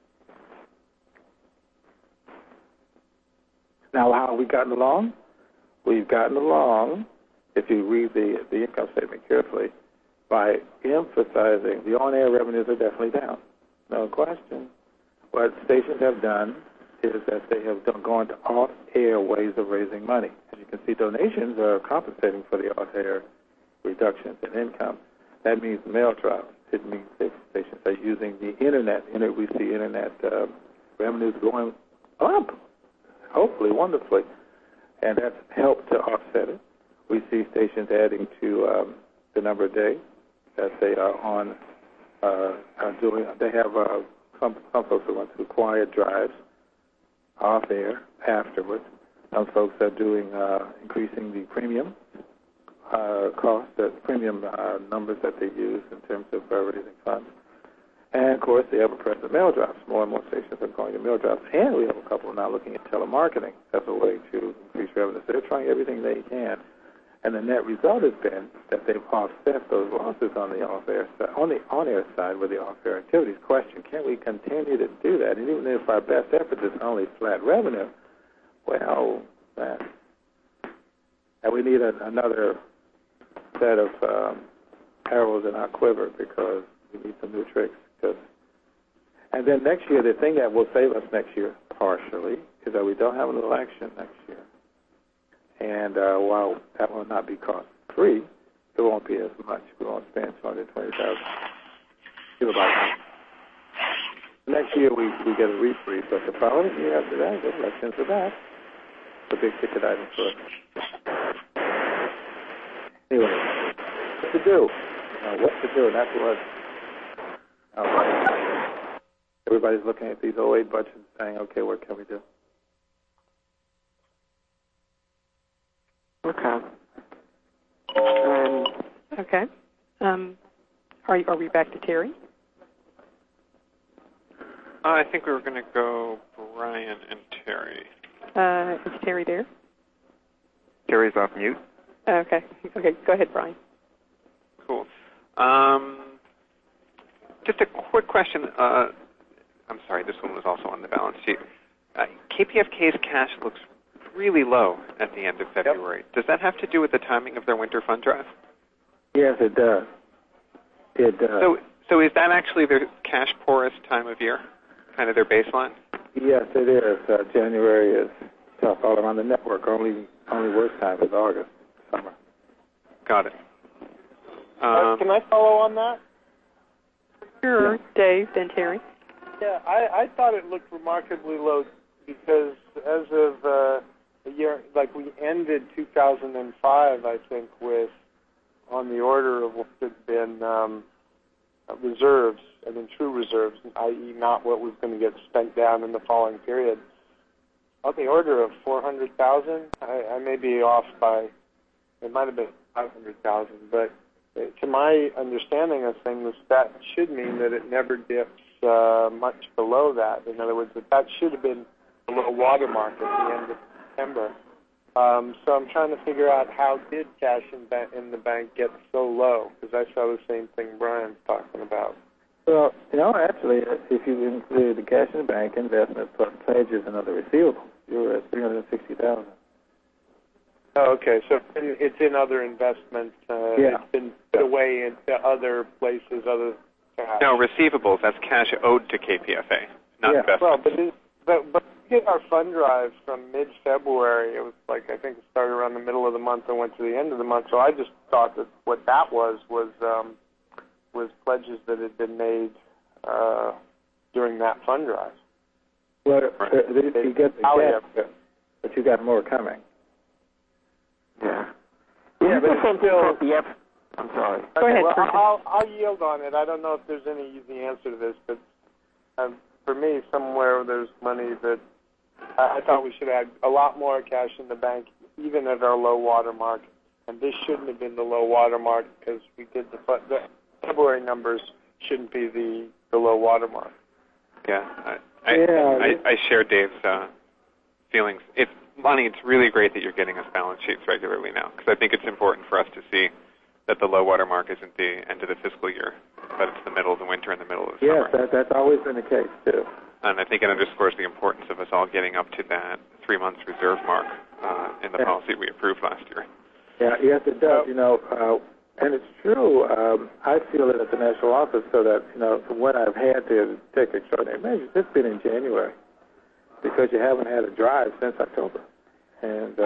S6: Now, how have we gotten along? We've gotten along, if you read the income statement carefully, by emphasizing the on-air revenues are definitely down. No question. What stations have done is that they have gone to off-air ways of raising money. As you can see, donations are compensating for the off-air reductions in income. That means mail drops. It means that stations are using the Internet. We see Internet revenues going up, hopefully, wonderfully. And that's helped to offset it. We see stations adding to the number of days that they are on, doing. They have some folks who want to quiet drives off air afterwards. Some folks are doing increasing the premium cost, the premium numbers that they use in terms of raising funds. And, of course, the ever-present mail drops. More and more stations are going to mail drops. And we have a couple now looking at telemarketing as a way to increase revenue. So they're trying everything they can. And the net result has been that they've offset those losses on the off-air side, on the on-air side with the off-air activities. Question, can we continue to do that? And even if our best effort is only flat revenue, well, and we need another set of arrows in our quiver because we need some new tricks. And then next year, the thing that will save us next year, partially, is that we don't have an election next year. And while that will not be cost-free, it won't be as much. We won't spend $220,000. Next year, we get a reprieve, but the following year after that, the elections are back. It's a big-ticket item for us. Anyway, what to do? And that's what... Everybody's looking at these 08 budgets and saying, okay, what can we do?
S8: Okay.
S1: Okay. Are we back to Terry?
S3: I think we were going to go Brian and Terry.
S1: Is Terry there?
S2: Terry's off mute.
S1: Okay. Okay, go ahead, Brian.
S3: Cool. Just a quick question. I'm sorry, this one was also on the balance sheet. KPFK's cash looks really low at the end of February. Yep. Does that have to do with the timing of their winter fund drive?
S6: Yes, it does. It does.
S3: So is that actually their cash poorest time of year, kind of their baseline?
S6: Yes, it is. January is tough all around the network. Only worst time is August, summer.
S3: Got it.
S5: Can I follow on that?
S1: Sure, Dave, then Terry.
S5: Yeah, I thought it looked remarkably low because as of a year, like we ended 2005, I think, with on the order of what had been reserves, true reserves, i.e. not what was going to get spent down in the following period, on the order of 400,000. I may be off by, it might have been 500,000, but to my understanding of things, that should mean that it never dips much below that. In other words, that should have been the low watermark at the end of September. So I'm trying to figure out how did cash in the bank get so low, because I saw the same thing Brian's talking about.
S6: Well, actually, if you include the cash in the bank, investments, plus pledges and other receivables, you're at $360,000.
S5: Oh, okay, so it's in other investments.
S6: Yeah.
S5: It's been put away into other places, other cash.
S3: No, receivables, that's cash owed to KPFA, not investments.
S5: Well, but we did our fund drive from mid-February. It was like, I think it started around the middle of the month and went to the end of the month, so I just thought that what that was pledges that had been made during that fund drive.
S6: Well, you get the cash, but you got more coming.
S8: Yeah.
S5: Yeah, but it's still...
S8: Yep. I'm sorry.
S1: Go ahead,
S5: well, I'll yield on it. I don't know if there's any easy answer to this, but for me, somewhere there's money that I thought we should add a lot more cash in the bank, even at our low water mark. And this shouldn't have been the low water mark because we did the February numbers shouldn't be the low water mark.
S3: Yeah, I share Dave's feelings. Lonnie, it's really great that you're getting us balance sheets regularly now, because I think it's important for us to see that the low water mark isn't the end of the fiscal year, but it's the middle of the winter and the middle of the summer.
S6: Yes, that's always been the case, too.
S3: And I think it underscores the importance of us all getting up to that 3 months reserve mark in the policy we approved last year.
S6: Yeah, yes, it does. And it's true. I feel it at the national office so that, when I've had to take extraordinary measures, it's been in January, because you haven't had a drive since October. And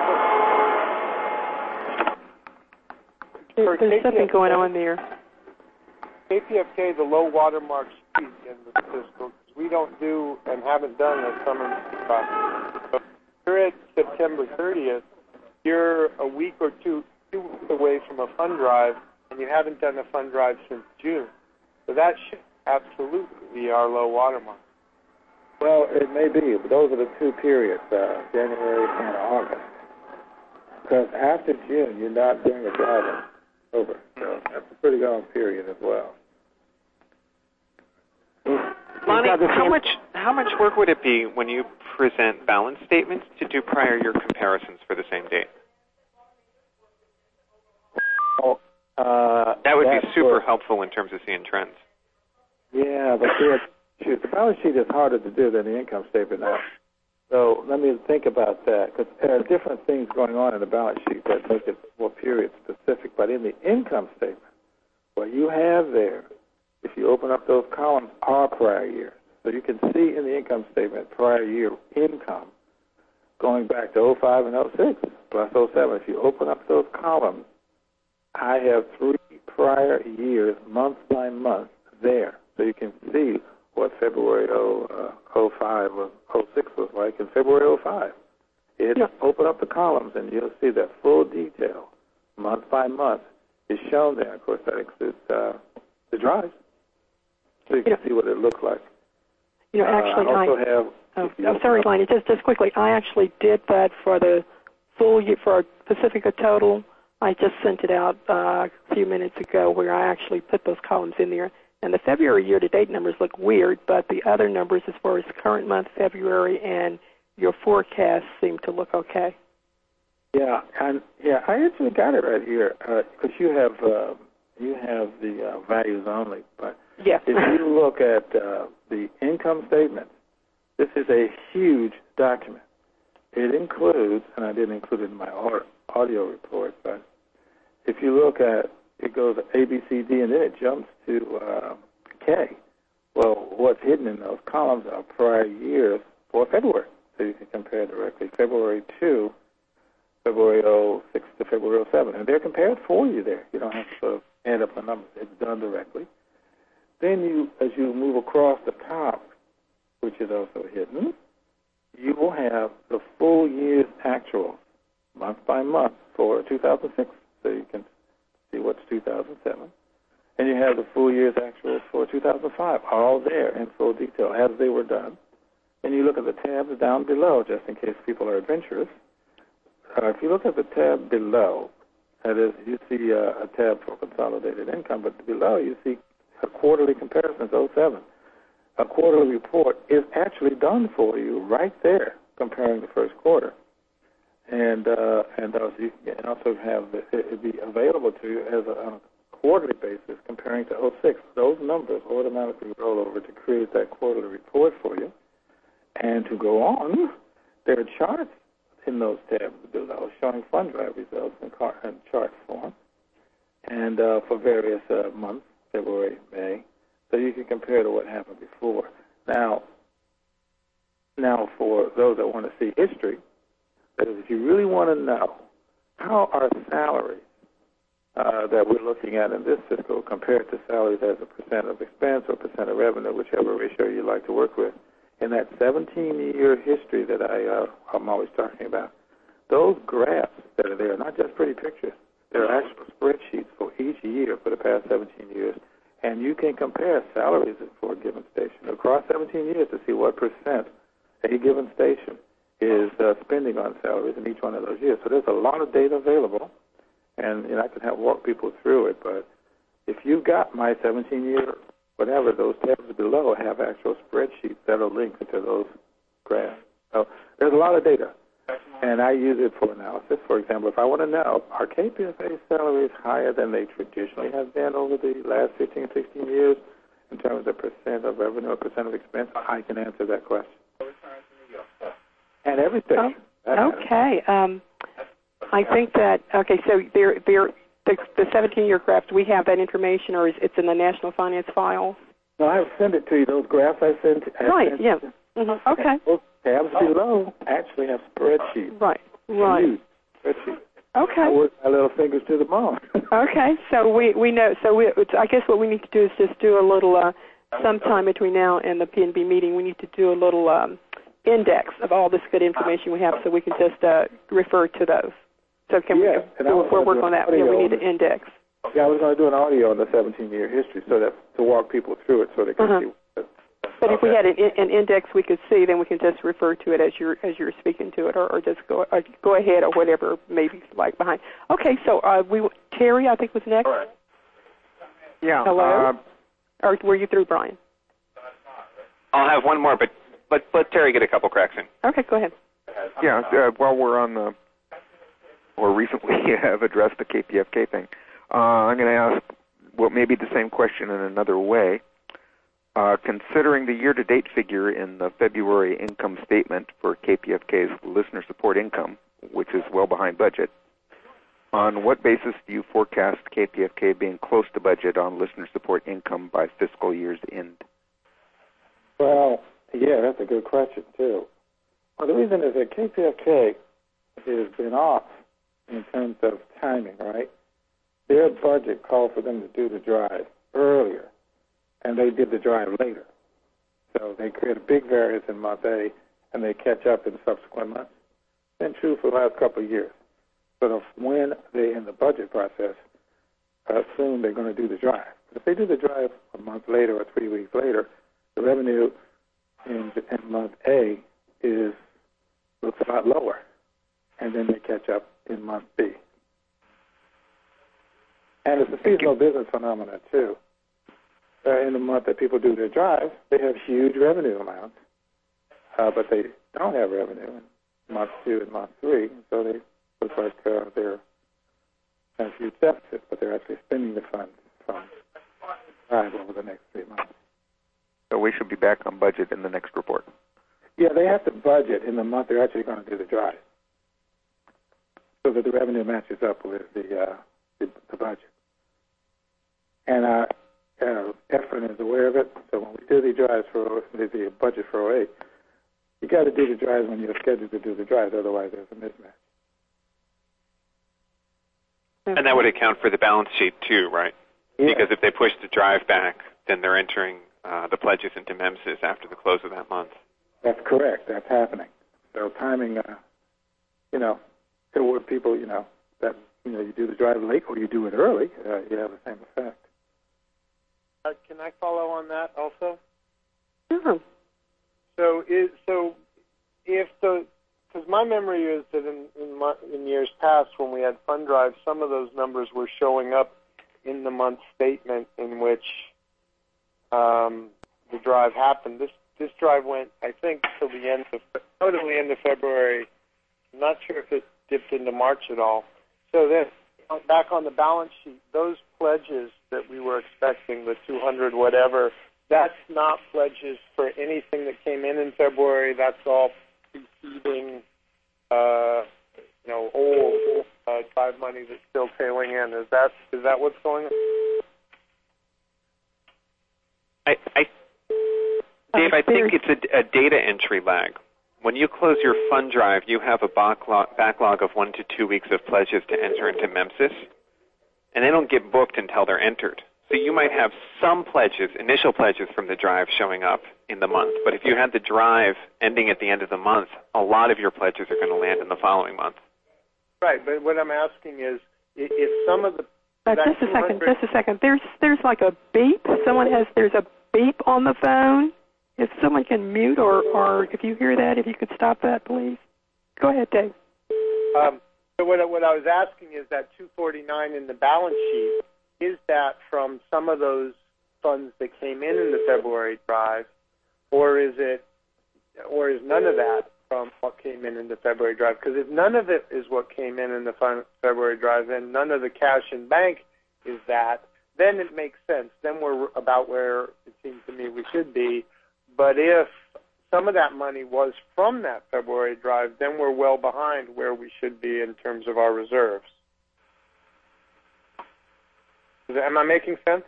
S1: there's something going on there.
S5: KPFK, the low water mark peak in the fiscal, because we don't do and haven't done a summer process. So if you're at September 30th, you're a week or two weeks away from a fund drive, and you haven't done a fund drive since June. So that should absolutely be our low water mark.
S6: Well, it may be, but those are the two periods, January and August. Because after June, you're not doing a drive over. So that's a pretty long period as well.
S3: Lonnie, how much work would it be when you present balance statements to do prior year comparisons for the same date? That would be super helpful in terms of seeing trends.
S6: Yeah, but the balance sheet is harder to do than the income statement now. So let me think about that, because there are different things going on in the balance sheet that make it more period specific. But in the income statement, what you have there, if you open up those columns, are prior years. So you can see in the income statement prior year income going back to 05 and 06 plus 07. If you open up those columns, I have 3 prior years, month by month, there. So you can see what February 05 or 06 was like in February 05. Open up the columns and you'll see that full detail, month by month, is shown there. Of course, that includes the drives. So you can see what it looked like.
S1: I'm sorry, Lonnie, just quickly. I actually did that for the full year, for Pacifica Total. I just sent it out a few minutes ago where I actually put those columns in there. And the February year-to-date numbers look weird, but the other numbers as far as current month, February, and your forecast seem to look okay.
S6: Yeah, I actually got it right here because you have the values only. But
S1: yes.
S6: If you look at the income statement, this is a huge document. It includes, and I didn't include it in my audio report, but if you look at it goes A, B, C, D, and then it jumps to K. Well, what's hidden in those columns are prior years for February, so you can compare directly February 2, February 06 to February 07, and they're compared for you there. You don't have to sort of add up the numbers. It's done directly. Then as you move across the top, which is also hidden, you will have the full year's actual, month by month, for 2006, so you can see what's 2007. and you have the full year's actuals for 2005, all there in full detail as they were done. And you look at the tabs down below, just in case people are adventurous. If you look at the tab below, that is, you see a tab for consolidated income, but below you see a quarterly comparison, 07. A quarterly report is actually done for you right there, comparing the first quarter. And also you can also have it be available to you as on a quarterly basis comparing to 06. Those numbers automatically roll over to create that quarterly report for you. And to go on, there are charts in those tabs below showing fund drive results in chart form, and for various months, February, May, so you can compare to what happened before. Now, for those that want to see history, that is, if you really want to know how are salaries that we're looking at in this fiscal compared to salaries as a percent of expense or percent of revenue, whichever ratio you like to work with, in that 17-year history that I'm always talking about, those graphs that are there are not just pretty pictures. They're actual spreadsheets for each year for the past 17 years, and you can compare salaries for a given station across 17 years to see what percent a given station is spending on salaries in each one of those years. So there's a lot of data available, and I can walk people through it, but if you've got my 17-year whatever, those tabs below have actual spreadsheets that are linked to those graphs. So there's a lot of data, and I use it for analysis. For example, if I want to know, are KPFA salaries higher than they traditionally have been over the last 15, 16 years in terms of percent of revenue or percent of expense? I can answer that question. And everything.
S1: Okay. I think that, so the 17-year graphs, we have that information, or it's in the National Finance Files?
S6: No, I send it to you. Those graphs I sent.
S1: Right, yeah. Mm-hmm. Okay.
S6: Those tabs below actually have spreadsheets.
S1: Right.
S6: Spreadsheets.
S1: Okay.
S6: I work my little fingers to the bone.
S1: Okay, so we know. So I guess what we need to do is just do a little, sometime between now and the PNB meeting, we need to do a little index of all this good information we have so we can just refer to those. So can we we'll work on that. Yeah, we need an index.
S6: Yeah, I was going to do an audio on the 17-year history so that to walk people through it so they can see.
S1: But if we had an index we could see, then we can just refer to it as you're speaking to it, or just go ahead or whatever maybe like behind. Okay, so Terry, I think was next.
S2: All right. Yeah.
S1: Hello. Or were you through, Brian?
S3: I'll have one more, but let Terry get a couple cracks in.
S1: Okay, go ahead.
S2: Yeah. While we're on the, or recently have addressed the KPFK thing, I'm going to ask what may be the same question in another way. Considering the year-to-date figure in the February income statement for KPFK's listener support income, which is well behind budget, on what basis do you forecast KPFK being close to budget on listener support income by fiscal year's end?
S6: Well, yeah, that's a good question, too. Well, the reason is that KPFK has been off in terms of timing, right? Their budget called for them to do the drive earlier, and they did the drive later. So they create a big variance in month A, and they catch up in subsequent months. It's been true for the last couple of years. But when they, in the budget process, assume they're going to do the drive. But if they do the drive a month later or 3 weeks later, the revenue in month A looks a lot lower, and then they catch up in month B. And it's a seasonal business phenomenon, too. In the month that people do their drive, they have huge revenue amounts, but they don't have revenue in month 2 and month 3, so they look like they're in a huge deficit, but they're actually spending the funds from drive over the next 3 months.
S2: So we should be back on budget in the next report.
S6: Yeah, they have to budget in the month they're actually going to do the drive, so that the revenue matches up with the budget. And Efren is aware of it, so when we do the drives for the budget for 08, you got to do the drives when you're scheduled to do the drives, otherwise there's a mismatch.
S3: And that would account for the balance sheet too, right?
S6: Yeah.
S3: Because if they push the drive back, then they're entering the pledges into MEMSs after the close of that month.
S6: That's correct. That's happening. So timing, there were people, that you do the drive late or you do it early, you have the same effect.
S5: can I follow on that also?
S1: Sure.
S5: So because my memory is that in years past when we had fund drives, some of those numbers were showing up in the month statement in which the drive happened. This drive went, I think, till the end of February. I'm not sure if it dipped into March at all. So then, back on the balance sheet, those pledges that we were expecting, the 200 whatever, that's not pledges for anything that came in February. That's all preceding, old drive money that's still tailing in. Is that what's going on?
S3: Dave, I think it's a data entry lag. When you close your fund drive, you have a backlog of 1 to 2 weeks of pledges to enter into MEMSIS, and they don't get booked until they're entered. So you might have some pledges, initial pledges from the drive showing up in the month, but if you had the drive ending at the end of the month, a lot of your pledges are going to land in the following month.
S5: Right, but what I'm asking is, if some of the...
S1: Just a second. There's like a beep. There's a beep on the phone. If someone can mute or if you hear that, if you could stop that, please. Go ahead, Dave.
S5: So what I was asking is that 249 in the balance sheet, is that from some of those funds that came in the February drive, or is none of that from what came in the February drive? Because if none of it is what came in the February drive, and none of the cash in bank is that, then it makes sense. Then we're about where it seems to me we should be. But if some of that money was from that February drive, then we're well behind where we should be in terms of our reserves. Am I making sense?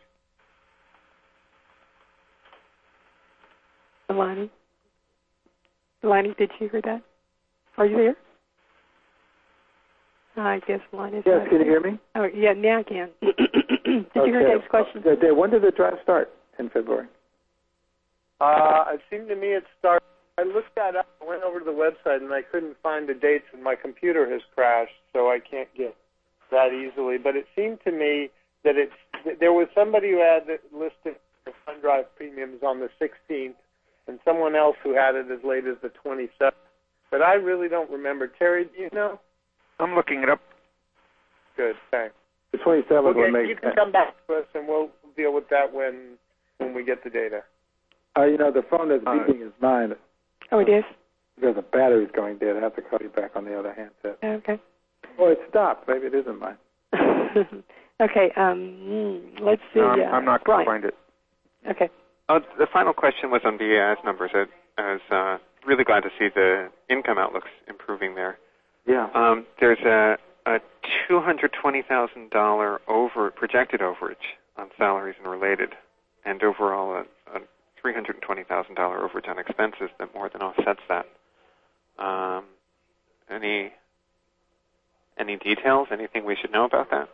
S1: Delaney, did you hear that? Are you there? I guess Lonnie's
S6: Yes,
S1: not
S6: can you
S1: here.
S6: hear me?
S1: Oh, yeah, now I can. Did you hear Dave's question?
S6: When did the drive start in February?
S5: It seemed to me it started. I looked that up. I went over to the website and I couldn't find the dates, and my computer has crashed, so I can't get that easily. But it seemed to me that there was somebody who had it listed for fund drive premiums on the 16th, and someone else who had it as late as the 27th. But I really don't remember. Terry, do you know?
S2: I'm looking it up.
S5: Good, thanks.
S6: The 27th would make
S5: you can come back to us, and we'll deal with that when we get the data.
S6: The phone that's beeping is mine.
S1: Oh, it is?
S6: Because the battery's going dead. I have to call you back on the other handset.
S1: Okay.
S6: Oh, it stopped. Maybe it isn't mine.
S1: Okay, let's see.
S2: No, I'm not going to find it.
S1: Okay.
S3: The final question was on BAI's numbers. I was really glad to see the income outlooks improving there.
S6: Yeah.
S3: There's a $220,000 projected overage on salaries and related, and overall a $320,000 overage on expenses that more than offsets that. Any details? Anything we should know about that?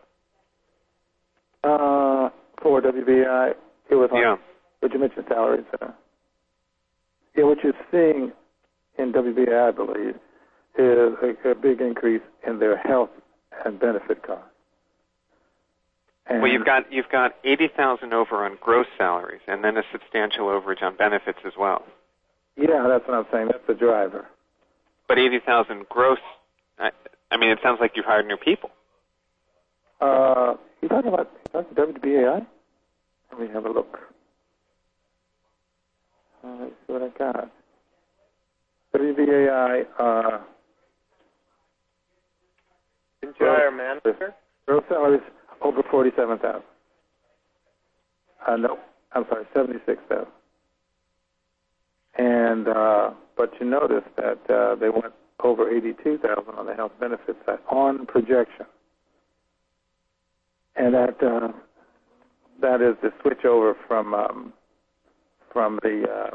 S6: For WBI, it was on, but you mentioned salaries. What you're seeing in WBI, I believe, is a big increase in their health and benefit costs. And
S3: well, you've got 80,000 over on gross salaries, and then a substantial overage on benefits as well.
S6: Yeah, that's what I'm saying. That's the driver.
S3: But 80,000 gross. I mean, it sounds like you've hired new people.
S6: You talking about WBAI? Let me have a look. Let's see what I got. WBAI.
S5: Didn't you hire a manager?
S6: Gross salaries over 47,000. No, I'm sorry, 76,000. And but you notice that they went over 82,000 on the health benefits side on projection, and that is the switch over from the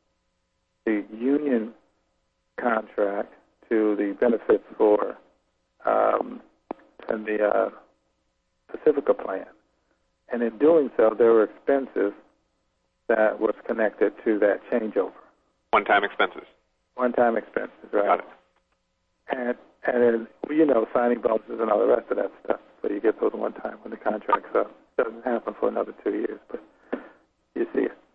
S6: union contract to the benefits for and the Pacifica plan. And in doing so, there were expenses that was connected to that changeover.
S3: One-time expenses.
S6: One-time expenses, right.
S3: Got it.
S6: And signing bonuses and all the rest of that stuff. So you get those one time when the contract's up. Doesn't happen for another 2 years. But You see it.